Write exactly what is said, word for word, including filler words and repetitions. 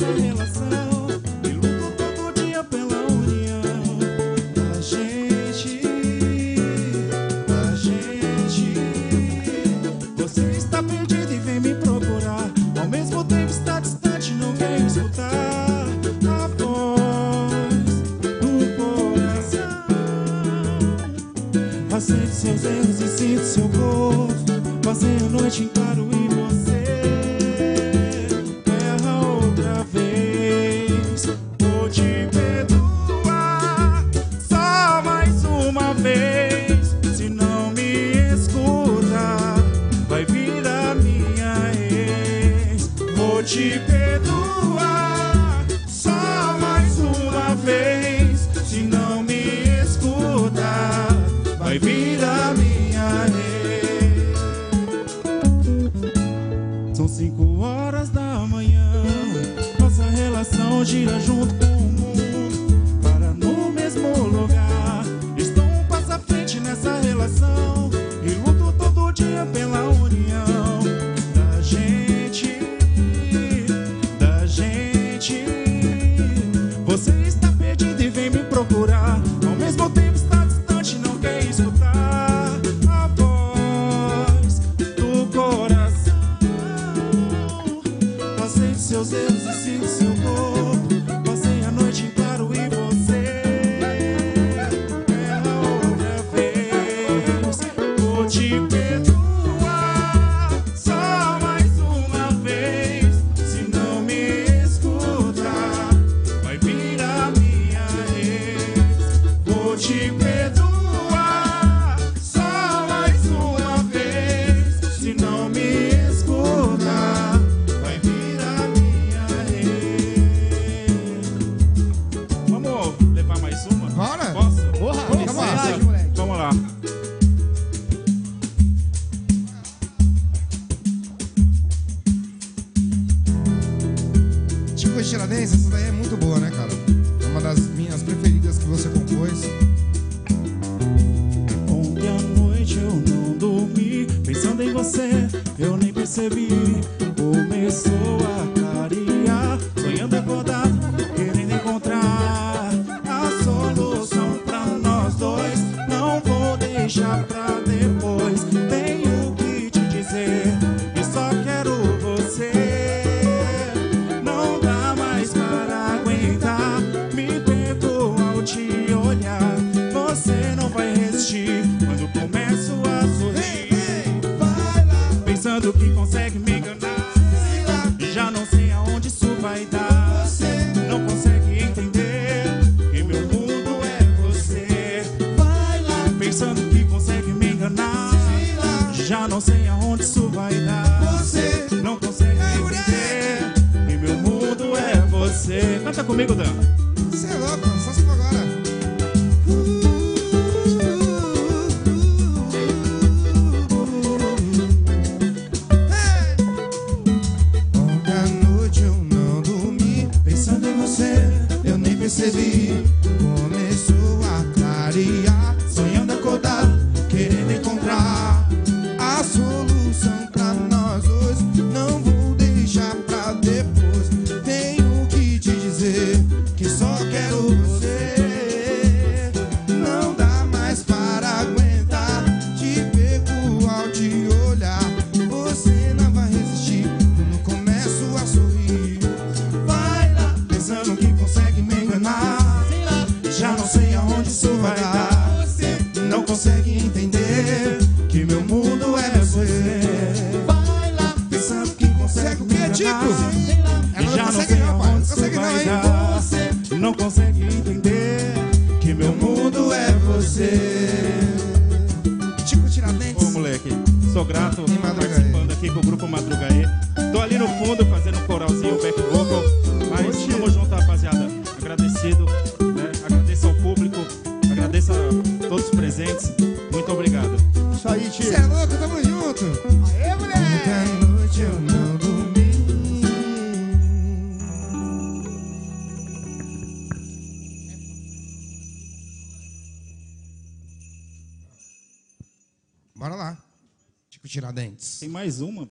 nossa relação e luto todo dia pela união da gente, da gente. Você está perdido e vem me procurar, ao mesmo tempo está distante, não quer escutar a voz do coração. Aceite seus erros e sinta seu gosto. Passei a noite em claro e você erra outra vez. Vou te perdoar só mais uma vez. Se não me escuta, vai vir a minha ex. Vou te perdoar só mais uma vez. Se não me escuta, vai vir a minha ex. São cinco horas da manhã, nossa relação gira junto com o mundo, para no mesmo lugar. Estou um passo à frente nessa relação e luto todo dia pela união da gente, da gente. Você está perdido e vem me procurar, ao mesmo tempo está distante, não quer escutar a voz do coração. Aceite seus erros e sinta seu corpo. Passei a noite em claro e você erra outra vez. Vou te perdoar só mais uma vez. Se não me escuta, vai vir a minha ex. Vou te perdoar só mais uma vez. Se não me escuta, vai vir a minha ex. Vamos levar mais uma? Bora! Posso? Porra, Com fica à licença. vontade, moleque. Vamos lá. Chico Tiradentes, essa daí é muito boa, né, cara? É uma das minhas preferidas que você compôs. Ontem à noite eu não dormi, pensando em você, eu nem percebi. Começou a clarear, sonhando acordado, querendo encontrar a solução pra nós dois. Não vou deixar pra depois, tenho que te dizer que só quero você. Não dá mais para aguentar, me perco ao te olhar. Você não vai resistir quando começo a sorrir. Vai lá, pensando que consegue me enganar. Já não sei aonde isso vai dar. Você não consegue entender que meu mundo é você. Vai lá, pensando que consegue me enganar. Já não sei aonde isso vai dar. Você não consegue entender que meu mundo é você. Canta comigo, Dan. Você é louco, mano, só se for agora. Ontem à noite eu não dormi, Pensando em você, eu nem percebi. Começou a clarear, sonhando acordado, querendo encontrar a solução pra nós dois. Não vou deixar pra depois, tenho que te dizer que só quero você. Não dá mais para aguentar, te perco ao te olhar. Você não vai resistir quando começo a sorrir. vai lá, Pensando que consegue me enganar, já não sei aonde isso vai dar. Você não consegue entender que meu mundo é você. Vai lá, Pensando que consegue o quê, Tico? Ela não já não consegue sei não, pai. Não aonde isso consegue não, vai hein? dar. Você não consegue entender que meu mundo é você. Tico Tiradentes. Ô moleque, sou grato Em Madrugaê. participando aqui com o grupo Madrugaê. Tô ali no fundo fazendo um coralzinho, back vocal. Mas tamo junto, rapaziada. Agradecido, né? Agradeço ao público, agradeço a todos os presentes. Muito obrigado. Isso aí, tio. Você é louco, tamo junto. Aê, moleque. Ontem à noite eu não dormi. Bora lá. Tico Tiradentes. Tem mais uma.